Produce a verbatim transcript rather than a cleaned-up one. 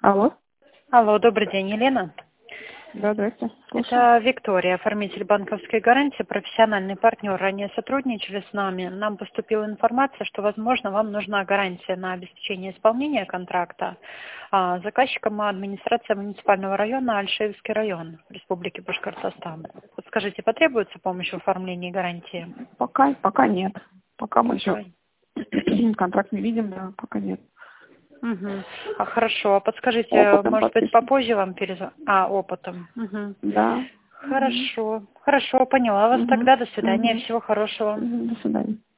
Алло. Алло, добрый день, Елена. Да, здрасте. Слушаю. Это Виктория, оформитель банковской гарантии, профессиональный партнер. Ранее сотрудничали с нами. Нам поступила информация, что, возможно, вам нужна гарантия на обеспечение исполнения контракта. А, заказчиком администрация муниципального района Альшевский район Республики Башкортостан. Подскажите, потребуется помощь в оформлении гарантии? Пока, пока нет. Пока мы Пока. еще контракт не видим, да, пока нет. Угу. А, хорошо. А подскажите, Опытом может быть, подписан. попозже вам перезвонить? А, опытом. Угу. Да. Хорошо. Хорошо, поняла вас Угу. тогда. До свидания. Угу. Всего хорошего. До свидания.